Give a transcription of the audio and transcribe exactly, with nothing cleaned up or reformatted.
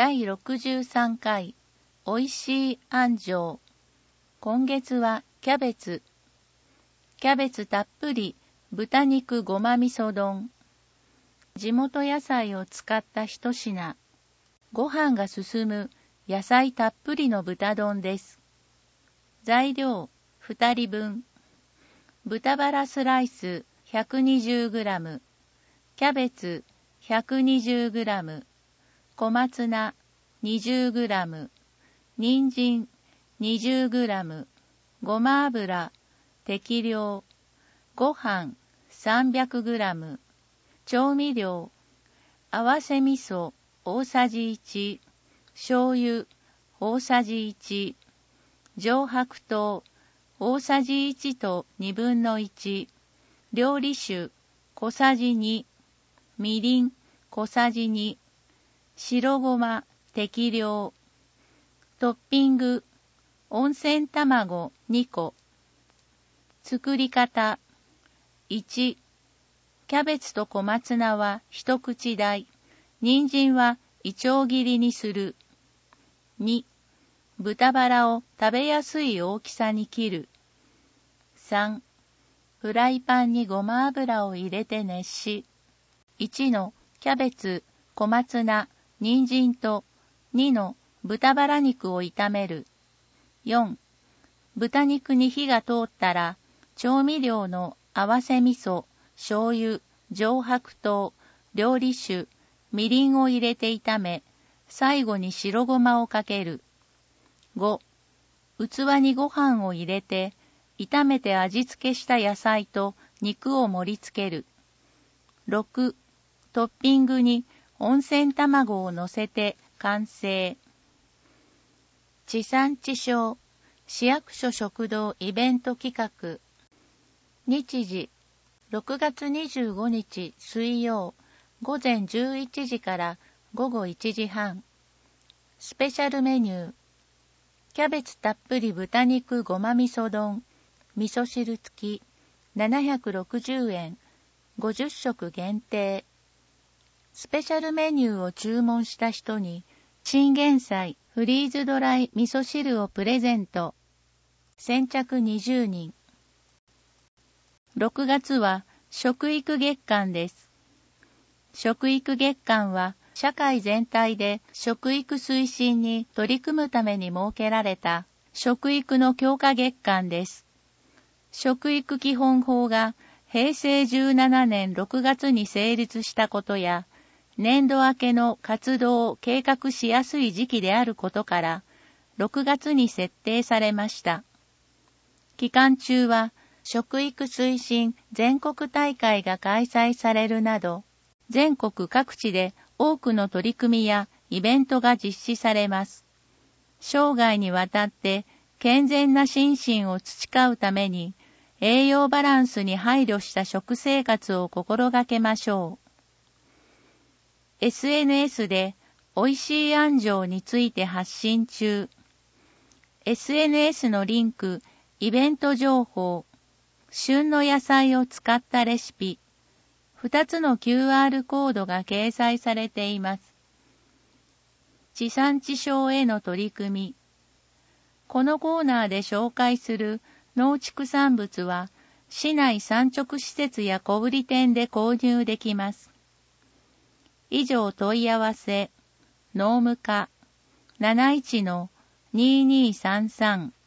だいろくじゅうさんかいおいしい安城。今月はキャベツ。キャベツたっぷり豚肉ごま味噌丼。地元野菜を使った一品。ご飯が進む野菜たっぷりの豚丼です。材料ふたりぶん。豚バラスライス ひゃくにじゅうグラム。キャベツ ひゃくにじゅうグラム。小松菜 にじゅうグラム。人参 にじゅうグラム。ごま油適量。ご飯 さんびゃくグラム。調味料合わせ味噌大さじいち。醤油大さじいち。上白糖大さじいちとにぶんのいち。料理酒小さじに。みりん小さじに。白ごま適量。トッピング温泉卵にこ。作り方いち。キャベツと小松菜は一口大。人参はいちょう切りにする。に。豚バラを食べやすい大きさに切る。さん。フライパンにごま油を入れて熱し、いちのキャベツ、小松菜、人参とにの豚バラ肉を炒める。よん。豚肉に火が通ったら、調味料の合わせ味噌、醤油、上白糖、料理酒、みりんを入れて炒め、最後に白ごまをかける。ご。器にご飯を入れて、炒めて味付けした野菜と肉を盛り付ける。ろく。トッピングに温泉卵を乗せて完成。地産地消市役所食堂イベント企画。日時ろくがつにじゅうごにち水曜午前じゅういちじからごごいちじはん。スペシャルメニューキャベツたっぷり豚肉ごま味噌丼味噌汁付きななひゃくろくじゅうえんごじゅっしょく限定。スペシャルメニューを注文した人にチンゲン菜フリーズドライ味噌汁をプレゼント。先着にじゅうにん。ろくがつは食育月間です。食育月間は社会全体で食育推進に取り組むために設けられた食育の強化月間です。食育基本法がへいせいじゅうななねんろくがつに成立したことや、年度明けの活動を計画しやすい時期であることから、ろくがつに設定されました。期間中は、食育推進全国大会が開催されるなど、全国各地で多くの取り組みやイベントが実施されます。生涯にわたって健全な心身を培うために、栄養バランスに配慮した食生活を心がけましょう。エスエヌエス でおいしい安城について発信中。エスエヌエス のリンク、イベント情報、旬の野菜を使ったレシピ、ふたつの キューアール コードが掲載されています。地産地消への取り組み。このコーナーで紹介する農畜産物は、市内産直施設や小売店で購入できます。以上問い合わせ、農務課 なないちのにーにーさんさん